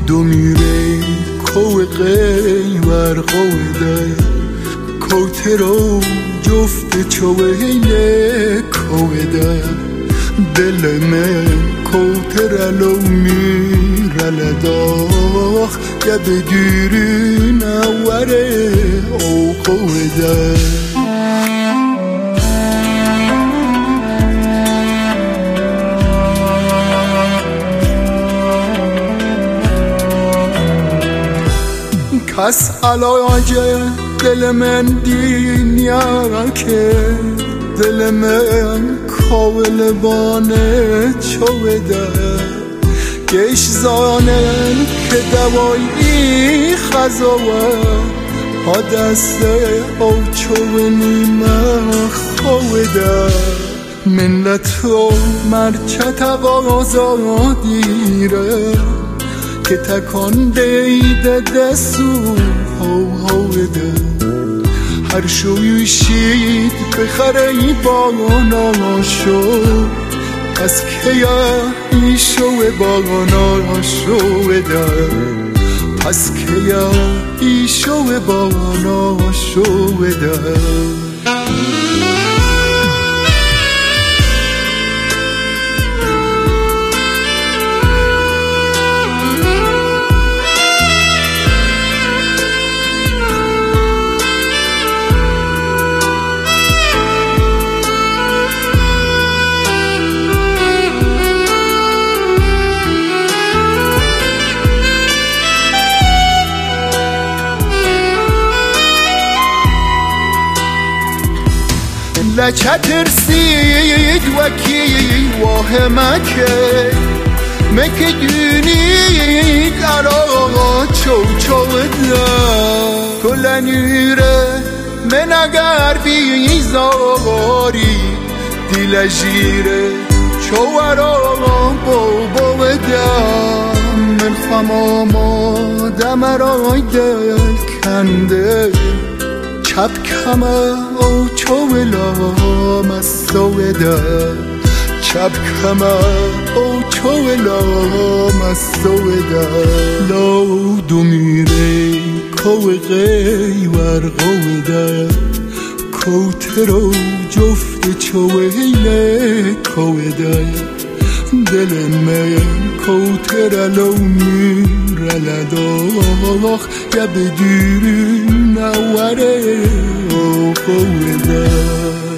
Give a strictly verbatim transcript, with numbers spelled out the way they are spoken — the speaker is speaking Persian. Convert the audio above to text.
میره کوه قیور قوده کوترو جفت چوهیله کوده دل من کوترلو میرل داخ یا بدیری نوره او قوده کس علاج دل من دینیا که دل من کاول بانه چوده گش زانن که دوایی خزاوه ها دسته او چوونی مخوده ملت و مرچت آقازا دیره که تکان دیده دستو هو هو ده هر شوی شید بخره ای باغانا شو از کیا ای شو باغانا شو ده از کیا ای شو باغانا شو ده لچه ترسید وکی واهمکه مکه دونید عراقا چو چو ده کلنیره من اگر بیزاری دیل جیره چو عراقا بو بو ده من خماما دمرای دل کنده چپ کمه او چولا مسوده چپ کمه او چولا مسوده لو دو میره کوه قیور قوده کوترو جفت چوهیله کوده دل من کوترلو میرل داخ یا بدیری نوره او قوده